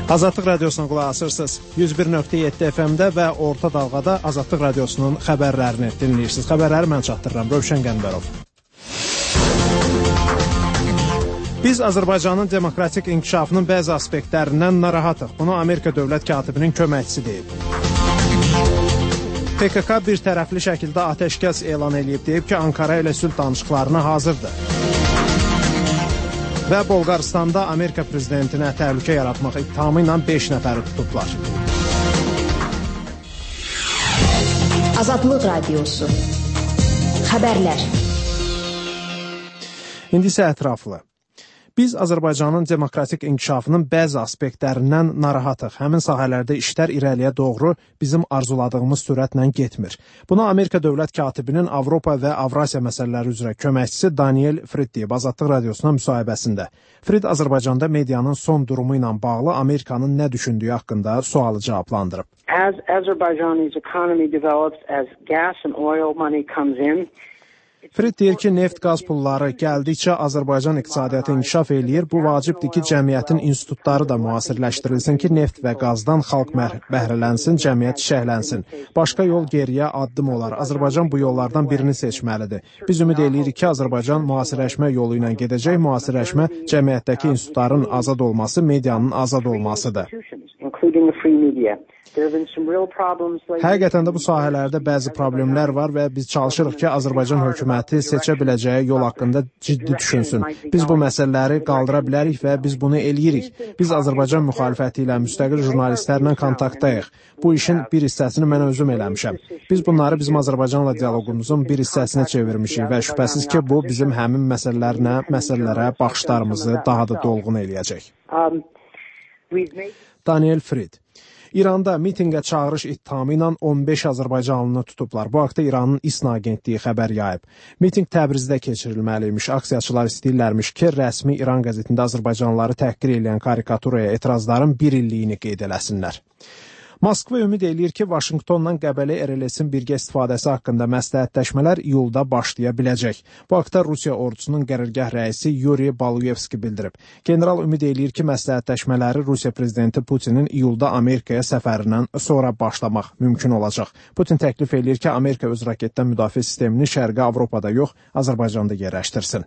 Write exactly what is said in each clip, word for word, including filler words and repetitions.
Azadlıq Radiosuna qulaq asırsınız. yüz bir nöqtə yeddi F M-də və Orta Dalğada Azadlıq Radiosunun xəbərlərini dinləyirsiniz. Xəbərləri mən çatdırıram. Rövşən Qəmbərov. Biz Azərbaycanın demokratik inkişafının bəzi aspektlərindən narahatıq. Bunu Amerika dövlət katibinin köməkçisi deyib. P K K bir tərəfli şəkildə atəşkəs elan edib, deyib ki, Ankara ilə sülh danışıqlarına hazırdır. Və Bolqarıstanda Amerika prezidentinə təhlükə yaratmaq ittihamı ilə beş nəfəri tutublar. Azadlıq Radiosu. Xəbərlər. İndi isə ətraflı. Biz Azərbaycanın demokratik inkişafının bəzi aspektlərindən narahatıq. Həmin sahələrdə işlər irəliyə doğru bizim arzuladığımız sürətlə getmir. Bunu Amerika dövlət katibinin Avropa və Avrasiya məsələləri üzrə köməkçisi Daniel Frid deyib Azadlıq Radiosuna müsahibəsində. Frid Azərbaycanda medianın son durumu ilə bağlı Amerikanın nə düşündüyü haqqında sualı cavablandırıb. As Azerbaijan's economy develops, as gas and oil money comes in, Frid deyir ki, neft qaz pulları gəldikcə Azərbaycan iqtisadiyyatı inkişaf eləyir. Bu vacibdir ki, cəmiyyətin institutları da müasirləşdirilsin ki, neft və qazdan xalq bəhrələnsin, cəmiyyət çiçəklənsin. Başqa yol geriyə addım olar. Azərbaycan bu yollardan birini seçməlidir. Biz ümid eləyirik ki, Azərbaycan müasirləşmə yolu ilə gedəcək. Müasirləşmə cəmiyyətdəki institutların azad olması, medianın azad olmasıdır. Həqiqətən də bu sahələrdə bəzi problemlər var və biz çalışırıq ki, Azərbaycan hökuməti seçə biləcəyi yol haqqında ciddi düşünsün. Biz bu məsələləri qaldıra bilərik və biz bunu eləyirik. Biz Azərbaycan müxalifəti ilə müstəqil jurnalistlərlə kontaktdayıq. Bu işin bir hissəsini mən özüm eləmişəm. Biz bunları bizim Azərbaycanla dialoqumuzun bir hissəsinə çevirmişik və şübhəsiz ki, bu bizim həmin məsələlərlə, məsələlərə baxışlarımızı daha da dolğun eləyəcək. Daniel Frid. İranda mitinqə çağırış ittihamı ilə on beş azərbaycanlını tutublar. Bu haqda İranın İSNA agentliyi xəbər yayıb. Mitinq Təbrizdə keçirilməliymiş. Aksiyaçılar istəyirlərmiş ki, rəsmi İran qəzetində azərbaycanlıları təhqir edən karikaturaya etirazların bir illiyini qeyd eləsinlər. Moskva ümid eləyir ki, Vaşinqtonla Qəbələ R L S-in birgə istifadəsi haqqında məsləhətləşmələr iyulda başlaya biləcək. Bu haqda Rusiya ordusunun qərargah rəisi Yuri Baluyevski bildirib. General ümid eləyir ki, məsləhətləşmələri Rusiya prezidenti Putinin iyulda Amerikaya səfərindən sonra başlamaq mümkün olacaq. Putin təklif eləyir ki, Amerika öz raketdən müdafiə sistemini Şərqi Avropada yox, Azərbaycanda yerləşdirsin.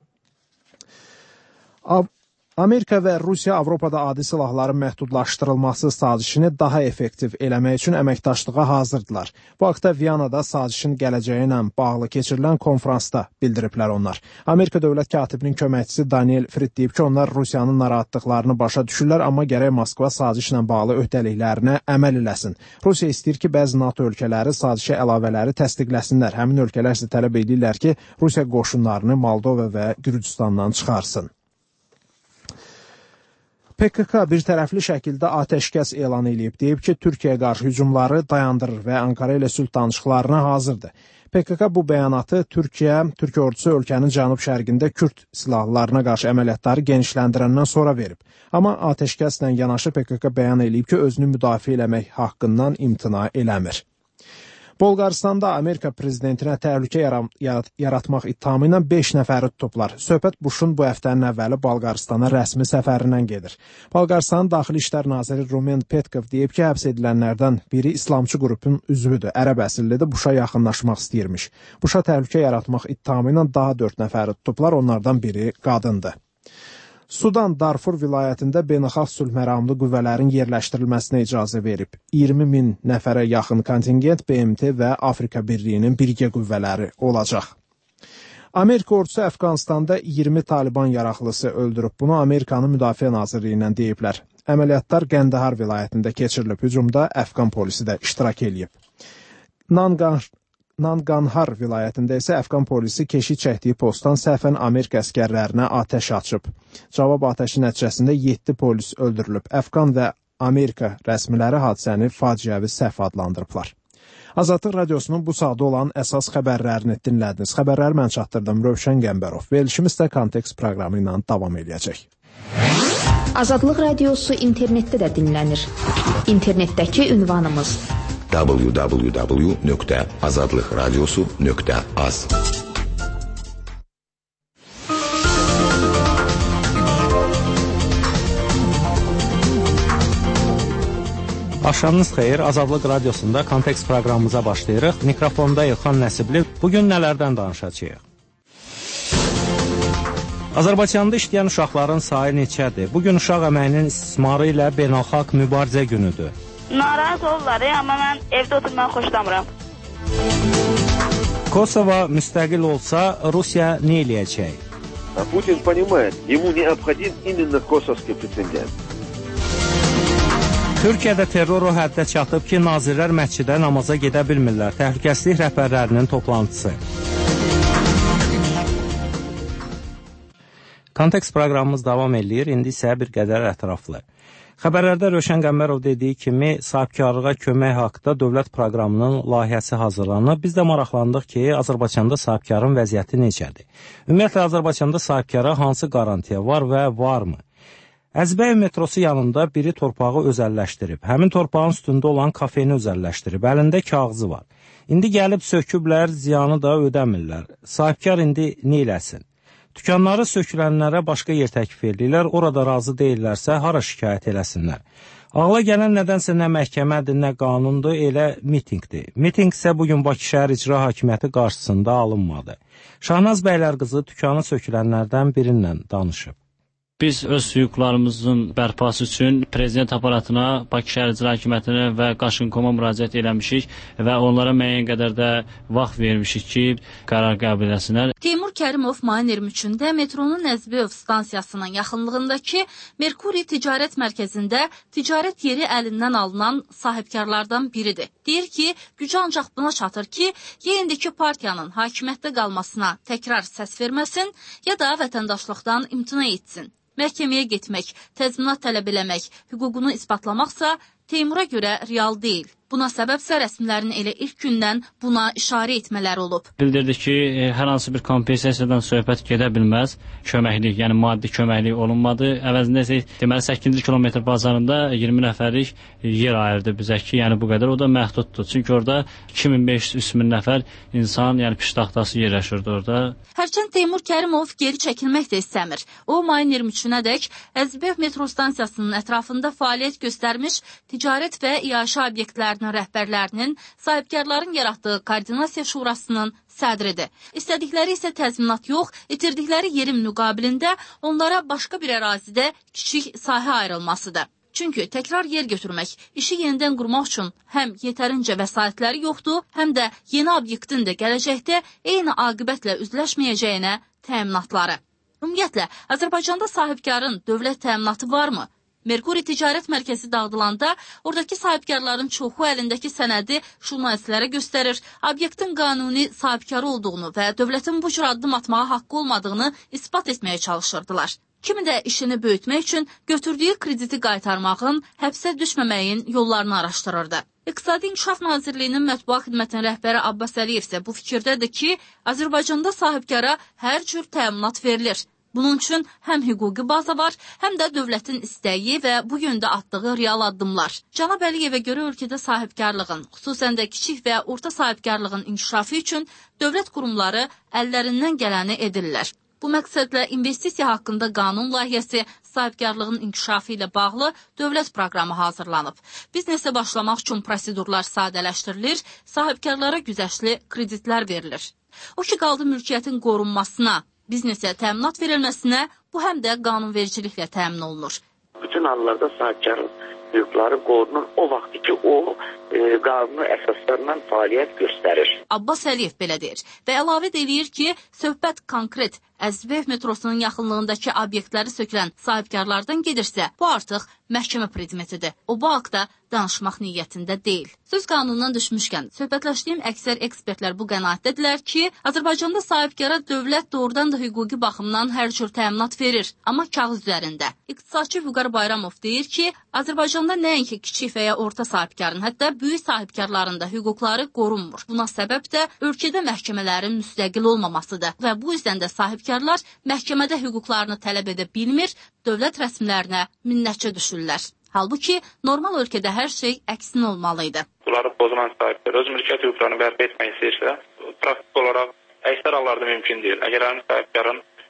Av Amerika və Rusiya Avropada adi silahların məhdudlaşdırılması sazişini daha effektiv eləmək üçün əməkdaşlığa hazırdılar. Bu haqda Viyanada sazişin gələcəyi ilə bağlı keçirilən konfransda bildiriblər onlar. Amerika dövlət katibinin köməkçisi Daniel Frid deyib ki, onlar Rusiyanın narahatlıqlarını başa düşürlər, amma gərək Moskva sazişlə bağlı öhdəliklərinə əməl eləsin. Rusiya istəyir ki, bəzi NATO ölkələri sazişə əlavələri təsdiqləsinlər. Həmin ölkələr isə tələb edirlər ki, Rusiya qoşunlarını Moldova və Gürcüstandan çıxarsın. P K K bir tərəfli şəkildə atəşkəs elan edib, deyib ki, Türkiyəyə qarşı hücumları dayandırır və Ankara ilə sülh danışıqlarına hazırdır. P K K bu bəyanatı Türkiyə, Türkiyə ordusu ölkənin cənub-şərqində Kürd silahlılarına qarşı əməliyyatları genişləndirəndən sonra verib. Amma atəşkəslə yanaşı P K K bəyan edib ki, özünü müdafiə eləmək haqqından imtina eləmir. Bolqarıstanda Amerika prezidentinə təhlükə yaratmaq ittihamı ilə beş nəfəri tutublar. Söhbət Buşun bu həftənin əvvəli Bolqarıstana rəsmi səfərindən gedir. Bolqarıstanın Daxili İşlər naziri Rumen Petkov deyib ki, həbs edilənlərdən biri İslamçı qrupun üzvüdür, ərəb əsillidir, Buşa yaxınlaşmaq istəyirmiş. Buşa təhlükə yaratmaq ittihamı ilə daha dörd nəfəri tutublar, onlardan biri qadındır. Sudan Darfur vilayətində beynəlxalq sülh məramlı qüvvələrin yerləşdirilməsinə icazə verib. iyirmi min nəfərə yaxın kontingent B M T və Afrika Birliyinin birgə qüvvələri olacaq. Amerika ordusu Əfqanistanda iyirmi Taliban yaraqlısı öldürüb. Bunu Amerikanın Müdafiə Nazirliyindən deyiblər. Əməliyyatlar Qəndahar vilayətində keçirilib. Hücumda Əfqan polisi də iştirak edib. Nangar Nangarhar vilayətində isə Əfqan polisi keşik çəkdiyi postdan səhvən Amerika əskərlərinə atəş açıb. Cavab atəşi nəticəsində yeddi polis öldürülüb. Əfqan və Amerika rəsmiləri hadisəni faciəvi səhv adlandırıblar. Azadlıq Radiosunun bu saatda olan əsas xəbərlərini dinlədiniz. Xəbərləri mən çatdırdım, Rövşən Qəmbərov. Verilişimiz də Kontekst proqramı ilə davam edəcək. Azadlıq Radiosu internetdə də dinlənir. İnternetdəki ünvanımız w w w nöqtə azadlıq radiosu nöqtə az. Axşamınız xeyir. Azadlıq Radiosunda Kontekst proqramımıza başlayırıq. Mikrofonda İlxan Nəsibli. Bugün nələrdən danışacağıq? Azərbaycanda işləyən uşaqların sayı neçədir? Bugün uşaq əməyinin istismarı ilə beynəlxalq mübarizə günüdür. Narahat olurlar, amma mən evdə oturmağı xoşlamıram. Kosovo müstəqil olsa, Rusiya nə eləyəcək? Putin понимает, ему необходим именно косовский прецедент. Türkiyədə terror o həddə çatıb ki, nazirlər məscidə namaza gedə bilmirlər. Təhlükəsizlik rəhbərlərinin toplantısı. Kontekst proqramımız davam edir. İndi isə bir qədər ətraflı. Xəbərlərdə Rövşən Qəmbərov dediyi kimi, sahibkarlığa kömək haqda dövlət proqramının layihəsi hazırlanıb. Biz də maraqlandıq ki, Azərbaycanda sahibkarın vəziyyəti necədir? Ümumiyyətlə, Azərbaycanda sahibkara hansı qarantiya var və varmı? Əzbəyev metrosu yanında biri torpağı özəlləşdirib. Həmin torpağın üstündə olan kafeni özəlləşdirib. Əlində kağızı var. İndi gəlib söküblər, ziyanı da ödəmirlər. Sahibkar indi nə eləsin? Dükanları sökülənlərə başqa yer təklif edirlər, orada razı deyirlərsə, hara şikayət eləsinlər. Ağla gələn nədənsə nə məhkəmədir, nə qanundur, elə mitingdir. Miting isə bugün Bakı şəhər icra hakimiyyəti qarşısında alınmadı. Şahnaz bəylər qızı dükanı sökülənlərdən birinlə danışıb. Biz öz hüquqlarımızın bərpası üçün prezident aparatına, Bakı şəhər icra hakimiyyətinə və Qaşınkoma müraciət eləmişik və onlara müəyyən qədər də vaxt vermişik ki, qərar qəbul etsinlər. Teymur Kərimov mayın iyirmi üçündə metronun Əzbəyev stansiyasının yaxınlığındakı Merkuri ticarət mərkəzində ticarət yeri əlindən alınan sahibkarlardan biridir. Deyir ki, gücü ancaq buna çatır ki, ya indiki partiyanın hakimiyyətdə qalmasına təkrar səs verməsin, ya da vətəndaşlıqdan imtina etsin. Məhkəməyə getmək, təzminat tələb eləmək, hüququnu isbatlamaqsa Teymura görə real deyil. Buna səbəbsə rəsmilərin elə ilk gündən buna işarə etmələri olub. Bildirdik ki, hər hansı bir kompensasiyadan söhbət gedə bilməz. Köməklik, yəni maddi köməklik olunmadı. Əvəzində isə deməli səkkizinci kilometr bazarında iyirmi nəfərlik yer ayırdı bizə ki, yəni bu qədər o da məhduddur. Çünki orada iki min beş yüz üç min nəfər insan, yəni piştaxtası yerləşirdi orada. Hərçənd Teymur Kərimov geri çəkilmək də istəmir. O, mayın iyirmi üçünədək Əzbəyev metro stansiyasının ətrafında fəaliyyət göstərmiş ticarət və iaşə obyektlərinin rəhbərlərinin, sahibkarların yaratdığı koordinasiya şurasının sədridir. İstədikləri isə təzminat yox, itirdikləri yerin müqabilində onlara başqa bir ərazidə kiçik sahə ayrılmasıdır. Çünki təkrar yer götürmək, işi yenidən qurmaq üçün həm yetərincə vəsaitləri yoxdur, həm də yeni obyektin də gələcəkdə eyni aqibətlə üzləşməyəcəyinə təminatları. Ümumiyyətlə, Azərbaycanda sahibkarın dövlət təminatı varmı? Merkuri ticarət mərkəzi dağıdılanda oradakı sahibkarların çoxu əlindəki sənədi jurnalistlərə göstərir, obyektin qanuni sahibkarı olduğunu və dövlətin bu cür addım atmağa haqqı olmadığını isbat etməyə çalışırdılar. Kimi də işini böyütmək üçün götürdüyü krediti qaytarmağın, həbsə düşməməyin yollarını araşdırırdı. İqtisadi İnkişaf Nazirliyinin mətbuat xidmətinin rəhbəri Abbas Əliyev isə bu fikirdədir ki, Azərbaycanda sahibkara hər cür təminat verilir. Bunun üçün həm hüquqi baza var, həm də dövlətin istəyi və bu yöndə atdığı real addımlar. Cənab Əliyevə görə ölkədə sahibkarlığın, xüsusən də kiçik və orta sahibkarlığın inkişafı üçün dövlət qurumları əllərindən gələni edirlər. Bu məqsədlə investisiya haqqında qanun layihəsi, sahibkarlığın inkişafı ilə bağlı dövlət proqramı hazırlanıb. Biznesə başlamaq üçün prosedurlar sadələşdirilir, sahibkarlara güzəştli kreditlər verilir. O ki, qaldı mülkiyyətin qorunmasına, biznesə təminat verilməsinə, bu həm də qanunvericiliklə təmin olunur. Bütün hallarda sahibkarın hüquqları qorunur o vaxt ki, o e, qanuni əsaslarla fəaliyyət göstərir. Abbas Əliyev belə deyir və əlavə edir ki, söhbət konkret Əzbəyev metrosunun yaxınlığındakı obyektləri sökülən sahibkarlardan gedirsə, bu artıq məhkəmə predmetidir. O, bu haqda danışmaq niyyətində deyil. Söz qanunundan düşmüşkən, söhbətləşdiyim əksər ekspertlər bu qənaətdədirlər ki, Azərbaycanda sahibkara dövlət doğrudan da hüquqi baxımdan hər cür təminat verir, amma kağız üzərində. İqtisadçı Vüqar Bayramov deyir ki, Azərbaycanda nəinki kiçik və ya orta sahibkarın, hətta böyük sahibkarların da hüquqları qorunmur. Buna səbəb də ölkədə məhkəmələrin müstəqil olmamasıdır və bu yüzdən də sahibkarlar məhkəmədə hüquqlarını tələb edə bilmir, dövlət rəsmilərinə minnətçə düşürlər. Halbuki normal ölkədə hər şey əksinə olmalıydı. Bunları pozulan sahiblər öz mülkiyyət hüquqlarını bərpa etmək istəyirsə, praktik olaraq əksər hallarda mümkün deyil. Əgər həmin sahibkarın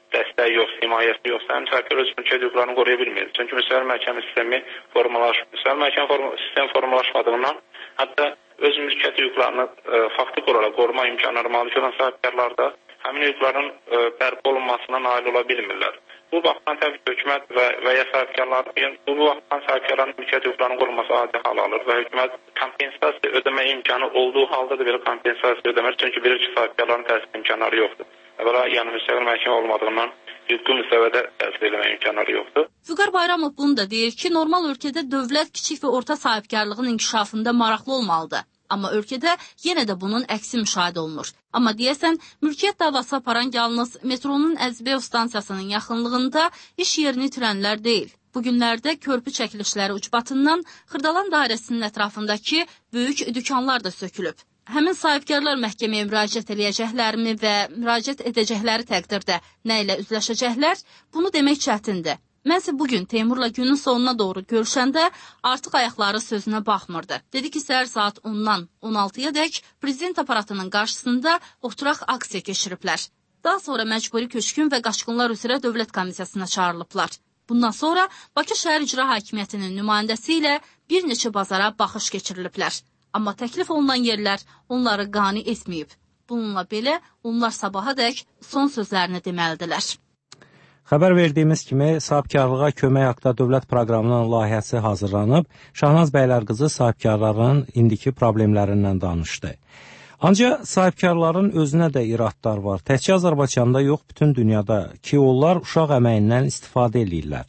dəstəyi yoxsa, himayəsi yoxsa, həm sahibkar öz mülkiyyət hüquqlarını qoruya bilmir. Çünki müstəqil məhkəmə sistemi formalaşmır. Müstəqil məhkəmə form sistemi formalaşmadığından, hətta öz mülkiyyət hüquqlarını e, faktiki olaraq qoruma imkanları malik olan sahibkarlar da həmin hüquqların e, bərpa olunmasına nail ola bilmirlər. Bu baxımdan təbii ki, hökumət və, və ya sahibkarların, bu baxımdan sahibkarların mülkiyyət hüquqlarının qorunması adi hal alır və hökumət kompensasiya ödəmə imkanı olduğu halda da belə kompensasiya ödəmir. Çünki bilir ki, sahibkarların təsir imkanları yoxdur. Əvvəla, yəni müstəqil məhkəmə olmadığından hüquqi müstəvidə təsir eləmə imkanları yoxdur. Vüqar Bayramov bunu da deyir ki, normal ölkədə dövlət kiçik və orta sahibkarlığın inkişafında maraqlı olmalıdır. Amma ölkədə yenə də bunun əksi müşahidə olunur. Amma deyəsən, mülkiyyət davası aparan yalnız metronun Əzbəyev stansiyasının yaxınlığında iş yerini itirənlər deyil. Bu günlərdə körpü çəkilişləri ucbatından Xırdalan dairəsinin ətrafındakı böyük dükanlar da sökülüb. Həmin sahibkarlar məhkəməyə müraciət edəcəklərmi və müraciət edəcəkləri təqdirdə nə ilə üzləşəcəklər, bunu demək çətindir. Mənsə bugün Teymurla günün sonuna doğru görüşəndə artıq ayaqları sözünə baxmırdı. Dedi ki, səhər saat ondan on altıya dək prezident aparatının qarşısında oturaq aksiya keçiriblər. Daha sonra məcburi köçkün və qaçqınlar üzrə dövlət komissiyasına çağırılıblar. Bundan sonra Bakı şəhər icra hakimiyyətinin nümayəndəsi ilə bir neçə bazara baxış keçiriliblər. Amma təklif olunan yerlər onları qane etməyib. Bununla belə onlar sabaha dək son sözlərini deməlidirlər. Xəbər verdiyimiz kimi, sahibkarlığa kömək haqda dövlət proqramının layihəsi hazırlanıb, Şahnaz Bəylərqızı sahibkarların indiki problemlərindən danışdı. Ancaq sahibkarların özünə də iradlar var. Təkcə Azərbaycanda yox, bütün dünyada ki, onlar uşaq əməyindən istifadə edirlər.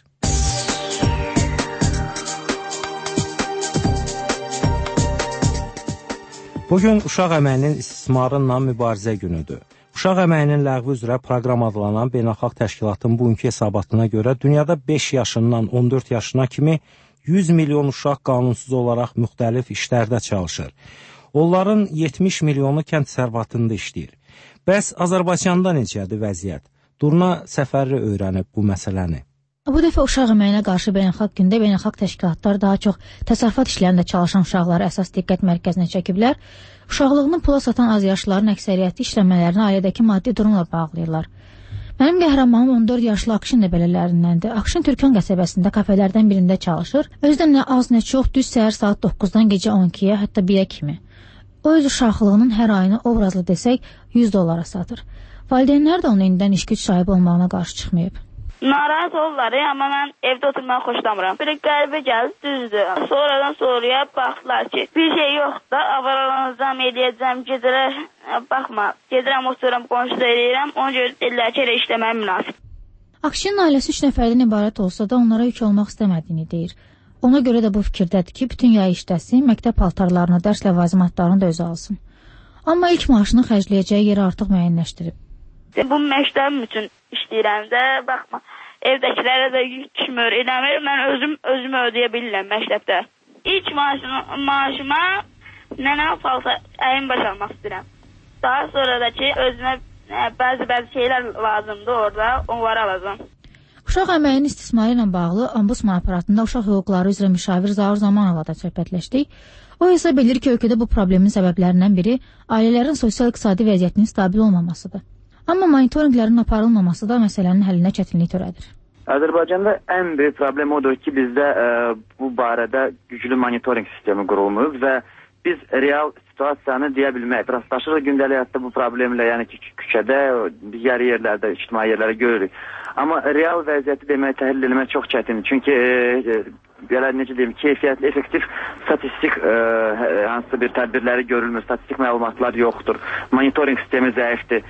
Bugün uşaq əməyinin istismarınla mübarizə günüdür. Uşaq əməyinin ləğvi üzrə proqram adlanan beynəlxalq təşkilatın bugünkü hesabatına görə dünyada beş yaşından on dörd yaşına kimi yüz milyon uşaq qanunsuz olaraq müxtəlif işlərdə çalışır. Onların yetmiş milyonu kənd təsərrüfatında işləyir. Bəs Azərbaycanda necədir vəziyyət? Durna Səfərli öyrənib bu məsələni. Bu dəfə uşaq əməyinə qarşı beynəlxalq gündə beynəlxalq təşkilatlar daha çox təsərrüfat işlərində çalışan uşaqları əsas diqqət mərkəzinə çəkiblər. Uşaqlığını pula satan azyaşlıların əksəriyyəti işləmələrini ailədəki maddi durumla bağlayırlar. Mənim qəhrəmanım on dörd yaşlı Akşin də belələrindəndir. Akşin Türkan qəsəbəsində kafelərdən birində çalışır. Özdə nə az nə çox düz səhər saat doqquzdan gecə on ikiyə, hətta birə kimi. O öz uşaqlığının hər ayını obrazlı desək yüz dollara satır. Valideynlər də onun indidən iş güc sahibi olmağına qarşı çıxmayıb. Narahat olurlar, amma mən evdə oturmağı xoşlamıram. Bir qəribə gəldi, düzdür. Sonradan sonraya baxdılar ki, bir şey yoxdur, avaralanacam, eləyəcəm, gedirəm, baxma, gedirəm, otururam, qonşuda eləyirəm, ona görə deyirlər ki, elə işləməyə münasib. Akşinin ailəsi üç nəfərdən ibarət olsa da onlara yük olmaq istəmədiyini deyir. Ona görə də bu fikirdədir ki, bütün yay işləsin, məktəb paltarlarını, dərs ləvazimatlarını da özü alsın. Amma ilk maaşını xərcləyəcəyi yeri artıq müəyyənləşdirib. Bu məktəbim üçün işləyirəm də, baxma, evdəkilərə də yük düşmür, eləmir, mən özüm özümü ödəyə bilirəm məktəbdə. İlk maaşıma, maaşıma nənə falsa əyin baş almaq istəyirəm. Daha sonra da ki, özümə bəzi-bəzi şeylər lazımdır orada, onları alacağım. Uşaq əməyinin istismarı ilə bağlı Ombudsman aparatında uşaq hüquqları üzrə müşavir Zaur Zamanova da söhbətləşdik. O hesab edir ki, ölkədə bu problemin səbəblərindən biri ailələrin sosial-iqtisadi vəziyyətinin stabil olmamasıdır. Amma monitorinqlərin aparılmaması da məsələnin həllinə çətinlik törədir. Azərbaycanda ən böyük problem odur ki, bizdə ə, bu barədə güclü monitorinq sistemi qurulmuyub və biz real situasiyanı deyə bilmək, rastlaşırıq gündəlik həyatda bu problemlə, yəni ki, küçədə, digər yerlərdə, ictimai yerlərdə görürük. Amma real vəziyyəti demək, təhlil etmək çox çətindir. Çünki e, belə necə deyim, keyfiyyətli, effektiv statistik e, hansı bir tədbirləri görülmür, statistik məlumatlar yoxdur, monitorinq sistemi zəifdir.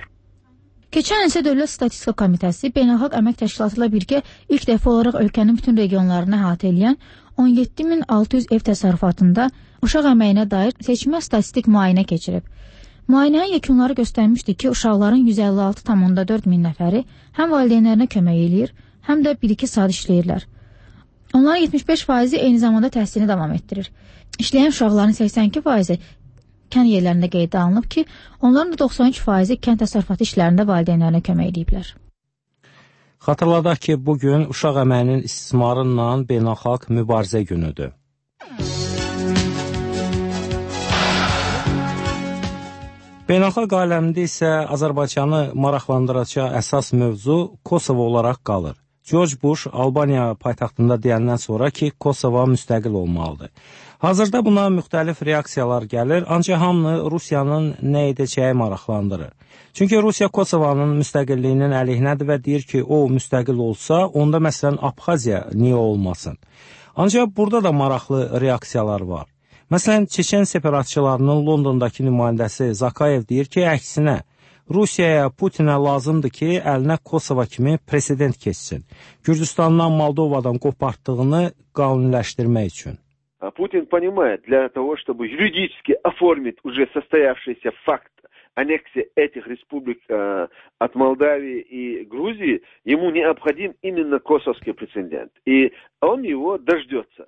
Keçən ilsə Dövlət Statistika Komitəsi Beynəlxalq Əmək Təşkilatı ilə birgə ilk dəfə olaraq ölkənin bütün regionlarını əhatə edən on yeddi min altı yüz ev təsərrüfatında uşaq əməyinə dair seçmə statistik müayinə keçirib. Müayinənin yekunları göstərmişdi ki, uşaqların yüz əlli altı tam dörd min nəfəri həm valideynlərinə kömək eləyir, həm də bir iki saat işləyirlər. Onların yetmiş beş faizi eyni zamanda təhsilini davam etdirir. İşləyən uşaqların səksən iki faizi kənd yerlərində qeydə alınıb ki, onların da doxsan üç faizi kənd təsərrüfatı işlərində valideynlərinə kömək ediblər. Xatırladaq ki, bugün uşaq əməyinin istismarınla beynəlxalq mübarizə günüdür. Beynəlxalq aləmdə isə Azərbaycanı maraqlandıracaq əsas mövzu Kosovo olaraq qalır. George Bush Albaniya paytaxtında deyəndən sonra ki, Kosovo müstəqil olmalıdır. Hazırda buna müxtəlif reaksiyalar gəlir, ancaq hamını Rusiyanın nə edəcəyi maraqlandırır. Çünki Rusiya Kosovanın müstəqilliyinin əleyhinədir və deyir ki, o müstəqil olsa, onda məsələn Abxaziya niyə olmasın? Ancaq burada da maraqlı reaksiyalar var. Məsələn, Çeçen separatçılarının Londondakı nümayəndəsi Zakayev deyir ki, əksinə, Rusiyaya, Putinə lazımdır ki, əlinə Kosovo kimi president keçsin. Gürcüstandan, Moldovadan qopartdığını qanuniləşdirmək üçün. Путин понимает, для того, чтобы юридически оформить уже состоявшийся факт аннексии этих республик э, от Молдавии и Грузии, ему необходим именно косовский прецедент. И он его дождется.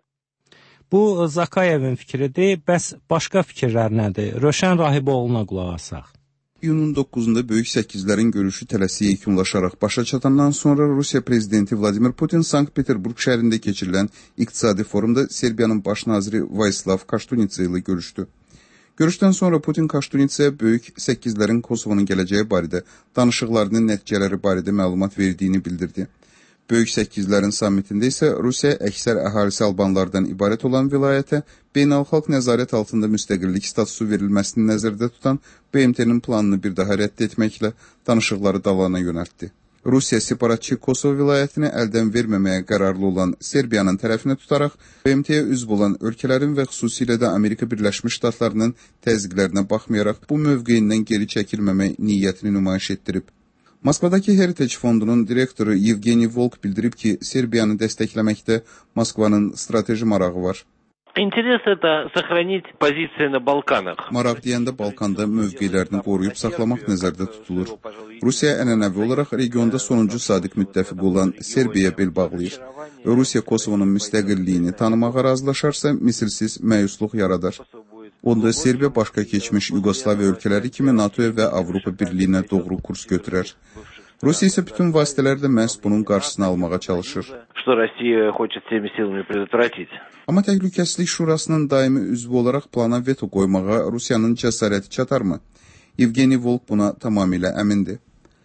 Bu Zakayevin fikridir. Bəs başqa fikirlər nədir? Röşən Rahiboğlu'na qulaq asaq. İyunun doqquzunda Böyük Səkizlərin görüşü tələsik yekunlaşaraq başa çatandan sonra Rusiya prezidenti Vladimir Putin Sankt-Peterburg şəhərində keçirilən iqtisadi forumda Serbiyanın baş naziri Vojislav Koštunica ilə görüşdü. Görüşdən sonra Putin Koštunicaya Böyük Səkizlərin Kosovonun gələcəyi barədə danışıqlarının nəticələri barədə məlumat verdiyini bildirdi. Böyük Səkizlərin sammitində isə Rusiya əksər əhalisi albanlardan ibarət olan vilayətə beynəlxalq nəzarət altında müstəqillik statusu verilməsini nəzərdə tutan B M T-nin planını bir daha rədd etməklə danışıqları dalana yönəltdi. Rusiya separatçı Kosovo vilayətini əldən verməməyə qərarlı olan Serbiyanın tərəfinə tutaraq B M T-yə üzv olan ölkələrin və xüsusilə də Amerika Birləşmiş Ştatlarının təzyiqlərinə baxmayaraq bu mövqeyindən geri çəkilməmək niyyətini nümayiş etdirib. Moskvadakı Heritage fondunun direktoru Yevgeniy Volk bildirib ki, Serbiyanı dəstəkləməkdə Moskvanın strateji marağı var. Интерес это сохранить позиции на Балканах. Maraq deyəndə Balkanda mövqelərini qoruyub saxlamaq nəzərdə tutulur. Rusiya ənənəvi olaraq regionda sonuncu sadiq müttəfiq olan Serbiyaya bel bağlayır. Rusiya Kosovonun müstəqilliyini tanımağa razılaşarsa misilsiz məyusluq yaradar. Onda Serbiya başqa keçmiş Yugoslaviya ölkələri kimi NATO və Avropa Birliyinə doğru kurs götürər. Rusiya isə bütün vasitələrlə məhz bunun qarşısını almağa çalışır. Amma Təhlükəsizlik Şurasının daimi üzvü olaraq plana veto qoymağa Rusiyanın cəsarəti çatarmı? Yevgeniy Volk buna tamamilə əmindir.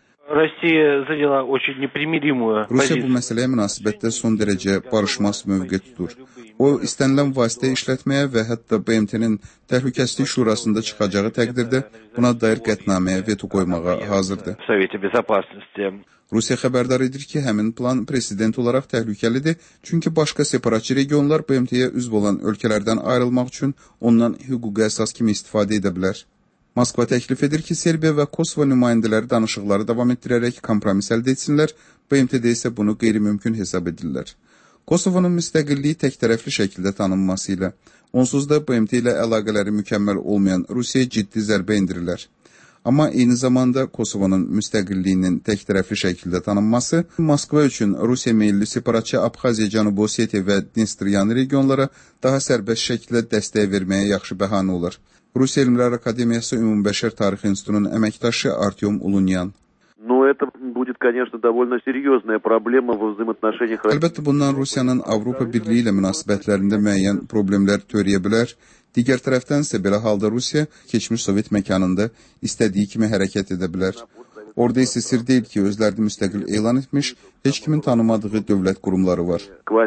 Rusiya bu məsələyə münasibətdə son dərəcə barışmaz mövqe tutur. O, istənilən vasitə işlətməyə və hətta B M T-nin Təhlükəsizlik Şurasında çıxacağı təqdirdə buna dair qətnaməyə veto qoymağa hazırdır. Rusiya xəbərdar edir ki, həmin plan prezident olaraq təhlükəlidir, çünki başqa separatçı regionlar B M T-yə üzv olan ölkələrdən ayrılmaq üçün ondan hüquqi əsas kimi istifadə edə bilər. Moskva təklif edir ki, Serbiya və Kosovo nümayəndələri danışıqları davam etdirərək kompromis əldə etsinlər, B M T-də isə bunu qeyri-mümkün hesab edirlər. Kosovonun müstəqilliyi təktərəfli şəkildə tanınması ilə, onsuz da B M T ilə əlaqələri mükəmməl olmayan Rusiyaya ciddi zərbə endirilər. Amma eyni zamanda Kosovonun müstəqilliyinin təktərəfli şəkildə tanınması Moskva üçün Rusiya meyilli separatçı Abxaziya, Cənubi Osetiya və Dnistriyan regionlara daha sərbəst şəkildə dəstək verməyə yaxşı bəhanə olar. Rusiya Elmlər Akademiyası Ümumbəşər Tarix İnstitutunun əməkdaşı Artyom Ulunyan. Но это будет, конечно, довольно серьезная проблема во взаимоотношениях. Əlbəttə bundan Rusiyanın Avropa Birliyi ilə münasibətlərində müəyyən problemlər törəyə bilər. Digər tərəfdənsə belə halda Rusiya keçmiş Sovet məkanında istədiyi kimi hərəkət edə bilər. Orada isə sir deyil ki, özlərini müstəqil elan etmiş, heç kimin tanımadığı dövlət qurumları var.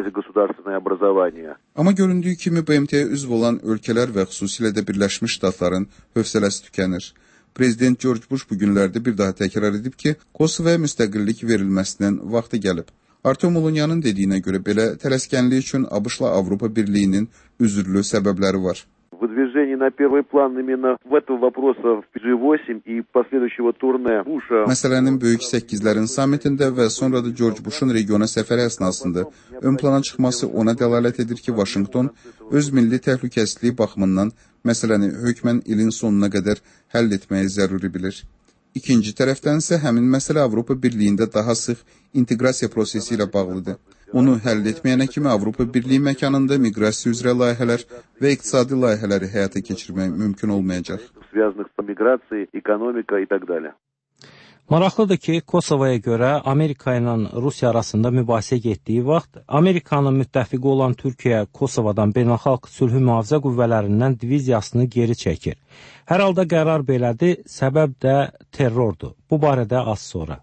Amma göründüyü kimi B M T-yə üzv olan ölkələr və xüsusilə də Birləşmiş Ştatların hövsələsi tükənir. Prezident George Bush bu günlərdə bir daha təkrar edib ki, Kosovoya müstəqillik verilməsindən vaxtı gəlib. Artyom Ulunyanın dediyinə görə belə tələskənlik üçün ABŞ-la Avropa Birliyinin üzürlü səbəbləri var. Выдвижение на первый план именно в этом вопросе в G восемь и последующего турне Буша. Məsələnin Böyük Səkizlərin sammitində və sonra da George Bush'un regiona səfəri əsnasında ön plana çıxması ona dəlalət edir ki, Vaşinqton öz milli təhlükəsizliyi baxımından məsələni hökmən ilin sonuna qədər həll etməyi zəruri bilir. İkinci tərəfdənsə həmin məsələ Avropa Birliyində daha sıx inteqrasiya prosesi ilə bağlıdır. Onu həll etməyənə kimi Avropa Birliyi məkanında miqrasiya üzrə layihələr və iqtisadi layihələri həyata keçirmək mümkün olmayacaq. Maraqlıdır ki, Kosovaya görə Amerika ilə Rusiya arasında mübahisə getdiyi vaxt Amerikanın müttəfiqi olan Türkiyə Kosovadan beynəlxalq sülhü mühafizə qüvvələrindən diviziyasını geri çəkir. Hər halda qərar belədir, səbəb də terrordur. Bu barədə az sonra.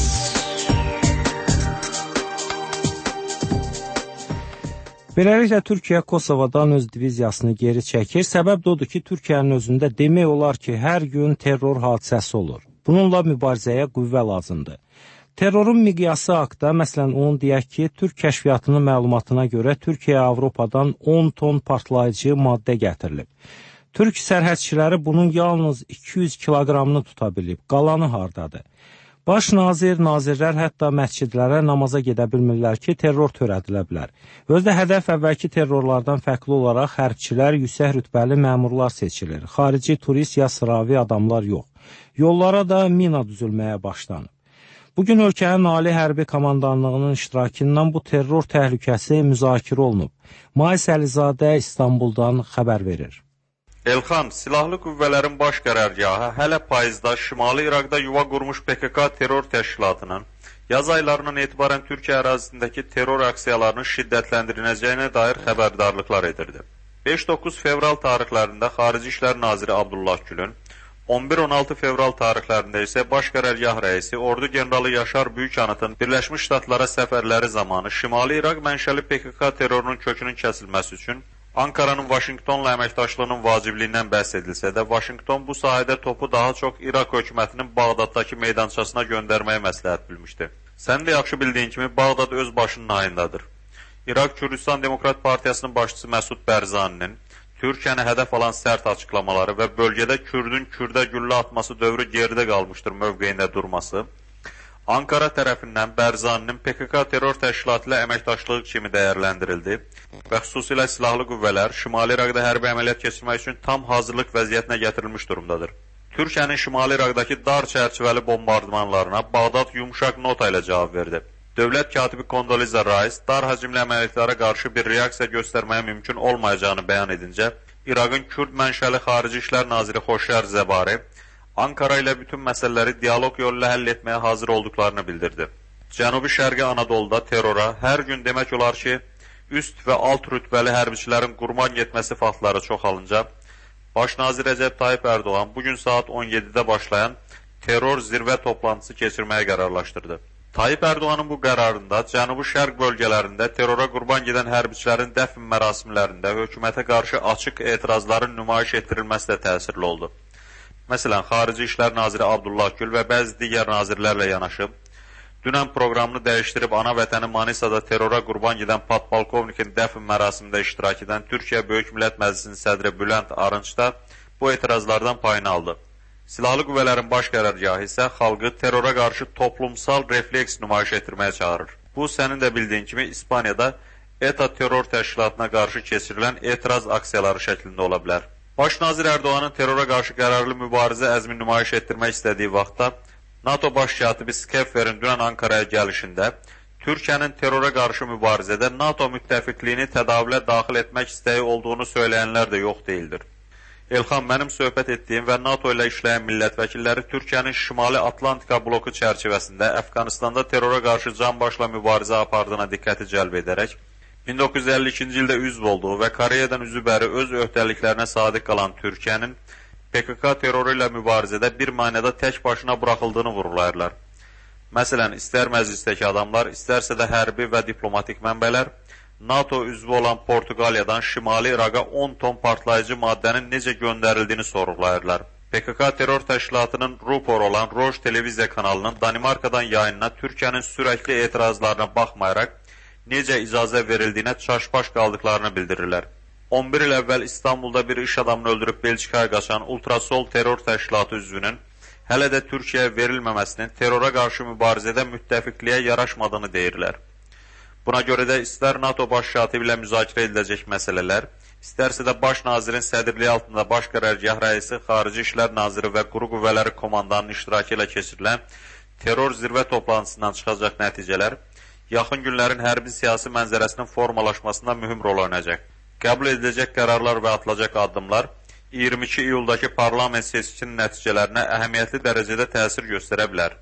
Beləliklə, Türkiyə Kosovadan öz diviziyasını geri çəkir. Səbəb də odur ki, Türkiyənin özündə demək olar ki, hər gün terror hadisəsi olur. Bununla mübarizəyə qüvvə lazımdır. Terrorun miqyası haqda, məsələn, onu deyək ki, Türk kəşfiyyatının məlumatına görə Türkiyəyə Avropadan on ton partlayıcı maddə gətirilib. Türk sərhədçiləri bunun yalnız iki yüz kiloqramını tuta bilib, qalanı hardadır? Baş nazir, nazirlər hətta məscidlərə namaza gedə bilmirlər ki, terror törədilə bilər. Özdə hədəf əvvəlki terrorlardan fərqli olaraq hərbçilər, yüksək rütbəli məmurlar seçilir. Xarici turist ya sıravi adamlar yox. Yollara da mina düzülməyə başlanıb. Bugün ölkənin Ali Hərbi Komandanlığının iştirakından bu terror təhlükəsi müzakirə olunub. Mais Əlizadə İstanbuldan xəbər verir. Elxan, silahlı qüvvələrin baş qərargahı hələ payızda Şimali İraqda yuva qurmuş P K K terror təşkilatının yaz aylarından etibarən Türkiyə ərazisindəki terror aksiyalarının şiddətləndiriləcəyinə dair xəbərdarlıqlar edirdi. beş doqquz fevral tarixlərində Xarici İşlər Naziri Abdullah Gülün, on bir on altı fevral tarixlərində isə Baş Qərargah rəisi Ordu generalı Yaşar Büyükanıtın Birləşmiş Ştatlara səfərləri zamanı Şimali İraq mənşəli P K K terrorunun kökünün kəsilməsi üçün Ankaranın Vaşinqtonla əməkdaşlığının vacibliyindən bəhs edilsə də, Vaşinqton bu sahədə topu daha çox İraq hökumətinin Bağdaddakı meydançasına göndərməyə məsləhət bilmişdi. Sən də yaxşı bildiyin kimi Bağdad öz başının ayındadır. İraq Kürdistan Demokrat Partiyasının başçısı Məsud Bərzaninin Türkiyəni hədəf alan sərt açıqlamaları və bölgədə Kürdün Kürdə güllə atması dövrü geridə qalmışdır mövqeyində durması, Ankara tərəfindən Bərzaninin P K K terror təşkilatı ilə əməkdaşlığı kimi dəyərləndirildi və xüsusilə silahlı qüvvələr Şimali İraqda hərbi əməliyyat keçirmək üçün tam hazırlıq vəziyyətinə gətirilmiş durumdadır. Türkiyənin Şimali İraqdakı dar çərçivəli bombardmanlarına Bağdad yumuşaq nota ilə cavab verdi. Dövlət katibi Kondoliza Rice dar həcmli əməliyyatlara qarşı bir reaksiya göstərməyə mümkün olmayacağını bəyan edincə, İraqın Kürd mənşəli Xarici İşlər Naziri Xoşyar Zəbari Ankara ilə bütün məsələləri dialoq yolu ilə həll etməyə hazır olduqlarını bildirdi. Cənubi Şərqi Anadoluda terrora hər gün demək olar ki, üst və alt rütbəli hərbiçilərin qurban getməsi faktları çoxalınca, Baş nazir Rəcəb Tayyip Ərdoğan bugün saat on yeddidə başlayan terror zirvə toplantısı keçirməyə qərarlaşdırdı. Tayyip Ərdoğanın bu qərarında Cənubi Şərq bölgələrində terrora qurban gedən hərbiçilərin dəfn mərasimlərində hökumətə qarşı açıq etirazların nümayiş etdirilməsi də təsirli oldu. Məsələn, Xarici İşlər Naziri Abdullah Gül və bəzi digər nazirlərlə yanaşıb, dünən proqramını dəyişdirib ana vətəni Manisada terrora qurban gedən podpolkovnikin dəfn mərasimində iştirak edən Türkiyə Böyük Millət Məclisinin sədri Bülent Arınç da bu etirazlardan payını aldı. Silahlı qüvvələrin baş qərargahı isə xalqı terrora qarşı toplumsal refleks nümayiş etdirməyə çağırır. Bu, sənin də bildiyin kimi İspaniyada E T A terror təşkilatına qarşı keçirilən etiraz aksiyaları şəklində ola bilər. Baş nazir Ərdoğanın terrora qarşı qərarlı mübarizə əzmi nümayiş etdirmək istədiyi vaxtda NATO baş katibi Skefferin dünən Ankaraya gəlişində Türkiyənin terrora qarşı mübarizədə NATO müttəfiqliyini tədavülə daxil etmək istəyi olduğunu söyləyənlər də yox deyildir. Elxan, mənim söhbət etdiyim və NATO ilə işləyən millət vəkilləri Türkiyənin Şimali Atlantika bloku çərçivəsində Əfqanistanda terrora qarşı canbaşla mübarizə apardığına diqqəti cəlb edərək, min doqquz yüz əlli ikinci ildə üzv olduğu və Koreyadan üzü bəri öz öhdəliklərinə sadiq qalan Türkiyənin P K K terroru ilə mübarizədə bir mənada tək başına buraxıldığını vurgulayırlar. Məsələn, istər məclisdəki adamlar, istərsə də hərbi və diplomatik mənbələr NATO üzvü olan Portuqaliyadan Şimali İraqa on ton partlayıcı maddənin necə göndərildiyini sorğulayırlar. P K K terror təşkilatının Rupor olan Roj televiziya kanalının Danimarkadan yayınına Türkiyənin sürəkli etirazlarına baxmayaraq necə icazə verildiyinə çaşbaş qaldıqlarını bildirirlər. on bir il əvvəl İstanbulda bir iş adamını öldürüb Belçikaya qaçan Ultrasol terror təşkilatı üzvünün hələ də Türkiyəyə verilməməsinin terrora qarşı mübarizədə müttəfiqliyə yaraşmadığını deyirlər. Buna görə də istər NATO baş katibi ilə müzakirə ediləcək məsələlər, istərsə də baş nazirin sədrliyi altında baş qərargah rəisi, Xarici İşlər Naziri və Quru Qüvvələri Komandanının iştirakı ilə keçirilən terror zirvə toplantısından çıxacaq nəticələr, yaxın günlərin hərbi siyasi mənzərəsinin formalaşmasında mühüm rol oynayacaq. Qəbul ediləcək qərarlar və atılacaq addımlar iyirmi iki iyuldakı parlament seçkinin nəticələrinə əhəmiyyətli dərəcədə təsir göstərə bilər.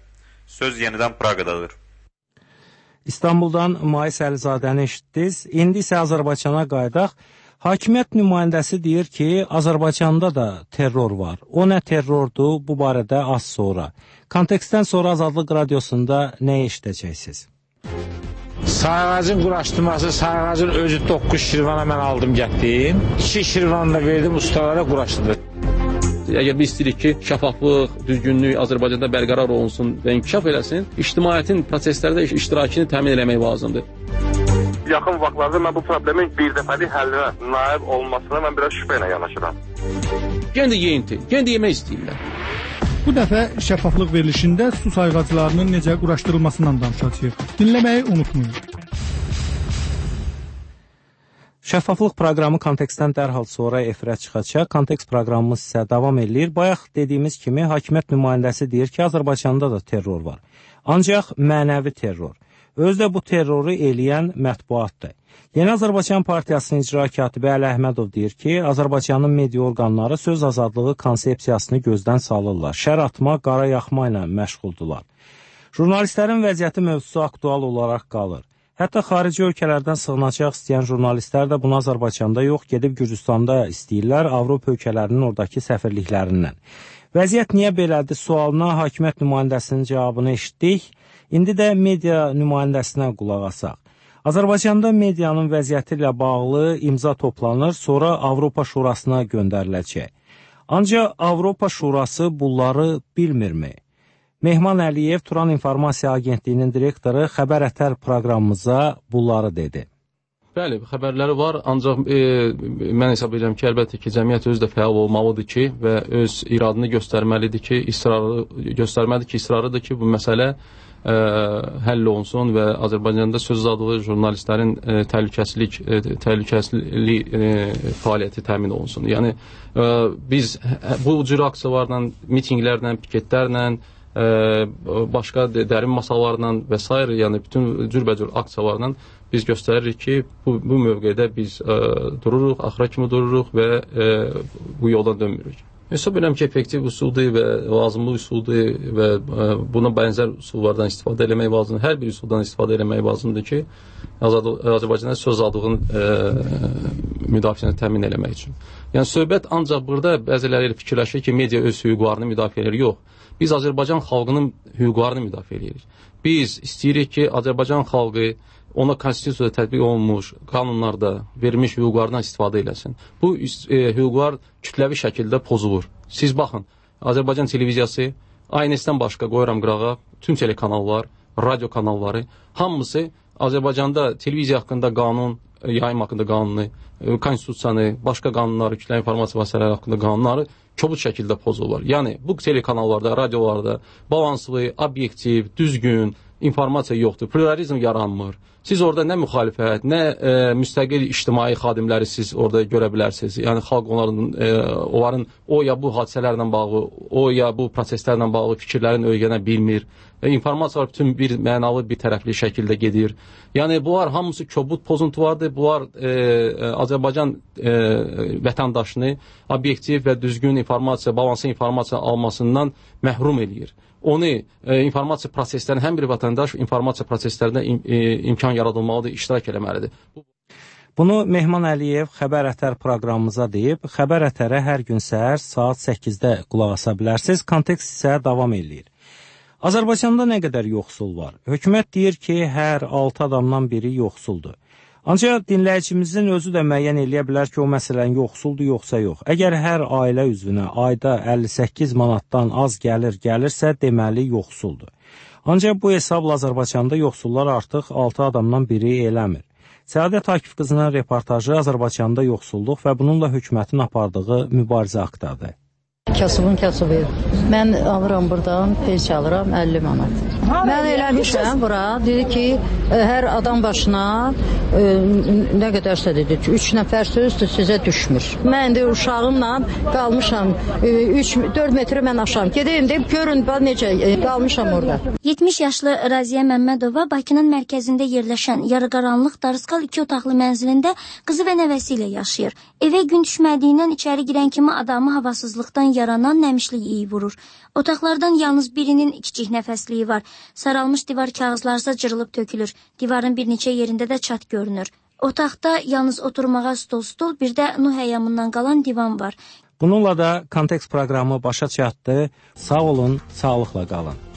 Söz yenidən Praqadadır. İstanbuldan Mais Əlizadəni eşitdiniz. İndi isə Azərbaycana qayıdaq. Hakimiyyət nümayəndəsi deyir ki, Azərbaycanda da terror var. O nə terrordur, bu barədə az sonra. Kontekstdən sonra Azadlıq Radiosunda nə eşidəcəksiniz? Sayğacın quraşdırması, sayğacın özü doqquz şirvana mən aldım, getdim. İki şirvanı da verdim, ustalara quraşdırdı. Əgər biz istəyirik ki, şəffaflıq, düzgünlük Azərbaycanda bərqərar olunsun və inkişaf eləsin, ictimaiyyətin proseslərdə iştirakını təmin eləmək lazımdır. Yaxın vaxtlarda mən bu problemin bir dəfəlik həllinə naib olmasına mən biraz şübhə ilə yanaşıram. Gen də yeyinti, gen də yemək istəyirlər. Bu dəfə şəffaflıq verilişində su sayğaclarının necə quraşdırılmasından danışacağıq. Dinləməyi unutmayın. Şəffaflıq proqramı kontekstdən dərhal sonra efirə çıxacaq. Kontekst proqramımız isə davam edir. Bayaq dediyimiz kimi hakimiyyət nümayəndəsi deyir ki, Azərbaycanda da terror var. Ancaq mənəvi terror. Özdə bu terroru eləyən mətbuatdır. Yeni Azərbaycan Partiyasının icra katibi Əli Əhmədov deyir ki, Azərbaycanın media orqanları söz azadlığı konsepsiyasını gözdən salırlar. Şər atma, qara yaxma ilə məşğuldular. Jurnalistlərin vəziyyəti mövzusu aktual olaraq qalır. Hətta xarici ölkələrdən sığınacaq istəyən jurnalistlər də bunu Azərbaycanda yox, gedib Gürcüstanda istəyirlər, Avropa ölkələrinin oradakı səfirliklərindən. Vəziyyət niyə belədir sualına hakimiyyət nümayəndəsinin cavabını eşitdik. İndi də media nümayəndəsinə qulaq asaq. Azərbaycanda medianın vəziyyəti ilə bağlı imza toplanır, sonra Avropa Şurasına göndəriləcək. Ancaq Avropa Şurası bunları bilmirmi? Mehman Əliyev, Turan İnformasiya Agentliyinin direktoru Xəbər Ətər proqramımıza bunları dedi. Bəli, xəbərləri var, ancaq e, mən hesab edirəm ki, əlbəttə ki, cəmiyyət özü də fəal olmalıdır ki və öz iradını göstərməlidir ki, israrı, göstərməlidir ki, israrıdır ki, bu məsələ e, həll olunsun və Azərbaycanda söz azadlığı jurnalistlərin e, təhlükəsizlik, e, təhlükəsizlik e, fəaliyyəti təmin olunsun. Yəni, e, biz bu cür aksiyalarla, mitinglərlə, piketlərlə, e, başqa dərin masalarla və s. yəni bütün cürbəcür aksiyalarla biz göstəririk ki, bu, bu mövqedə biz e, dururuq, axıra kimi dururuq və e, bu yoldan dönmürük. Hesab edirəm ki, effektiv üsuldur və lazımlı üsuldur və e, buna bənzər üsullardan istifadə eləmək lazımdır. Hər bir üsuldan istifadə eləmək lazımdır ki, Azərbaycanda söz azadlığının e, müdafiəsini təmin eləmək üçün. Yəni, söhbət ancaq burada bəziləri fikirləşir ki, media öz hüquqlarını müdafiə edir. Yox, biz Azərbaycan xalqının hüquqlarını müdafiə edirik. Biz istəyirik ki, Azərbaycan xalqı ona konstitusiyada tətbiq olunmuş qanunlarda verilmiş hüquqlardan istifadə eləsin. Bu e, hüquqlar kütləvi şəkildə pozulur. Siz baxın, Azərbaycan televiziyası, A N S-dən başqa qoyuram qırağa, tüm telekanallar, radio kanalları, hamısı Azərbaycanda televiziya haqqında qanun, yayım haqqında qanunu, konstitusiyanı, başqa qanunları, kütləvi informasiya vasitələri haqqında qanunları kobud şəkildə pozulurlar. Yəni, bu telekanallarda, radiolarda balanslı, obyektiv, düzgün informasiya yoxdur, pluralizm yaranmır. Siz orada nə müxalifət, nə e, müstəqil ictimai xadimləri siz orada görə bilərsiniz. Yəni, xalq onların, e, onların o ya bu hadisələrlə bağlı, o ya bu proseslərlə bağlı fikirlərin öyrənə bilmir. E, informasiyalar bütün bir mənalı, bir tərəfli şəkildə gedir. Yəni, bunlar hamısı kobud pozuntulardır. Bunlar e, Azərbaycan e, vətəndaşını obyektiv və düzgün informasiya, balanslı informasiya almasından məhrum eləyir. Onu e, informasiya proseslərinin, həm bir vətəndaş informasiya proseslərində im, e, imkan yaradılmalıdır, iştirak eləməlidir. Bunu Mehman Əliyev Xəbər Ətər proqramımıza deyib, Xəbər Ətərə hər gün səhər saat səkkizdə qulaq asa bilərsiniz. Kontekst isə davam eləyir. Azərbaycanda nə qədər yoxsul var? Hökumət deyir ki, hər altı adamdan biri yoxsuldur. Ancaq dinləyicimizin özü də müəyyən eləyə bilər ki, o məsələn yoxsuldur, yoxsa yox. Əgər hər ailə üzvünə ayda əlli səkkiz manatdan az gəlir gəlirsə, deməli yoxsuldur. Ancaq bu hesabla Azərbaycanda yoxsullar artıq altı adamdan biri eləmir. Səadət Akif qızının reportajı Azərbaycanda yoxsulluq və bununla hökumətin apardığı mübarizə haqqındadır. Kasıbın kasıbı. Mən alıram buradan, pensiya alıram əlli manat. Mən eləmişəm bura, dedi ki, hər adam başına e, nə qədərsə dedi, üç nəfər sözdür, sizə düşmür. Mən də uşağımla qalmışam, üç dörd metrə mən aşam. Gedəyim deyib, görün, necə e, qalmışam orada. yetmiş yaşlı Raziyə Məmmədova Bakının mərkəzində yerləşən yarıqaranlıq Darıskal iki otaqlı mənzilində qızı və nəvəsi ilə yaşayır. Evə gün düşmədiyindən içəri girən kimi adamı havasızlıqdan yaranan nəmişlik iyi vurur. Otaqlardan yalnız birinin kiçik nəfəsliyi var. Saralmış divar kağızlarsa cırılıb tökülür. Divarın bir neçə yerində də çat görünür. Otaqda yalnız oturmağa stol-stol, bir də Nuh əyyamından qalan divan var. Bununla da Kontekst proqramı başa çatdı. Sağ olun, sağlıqla qalın.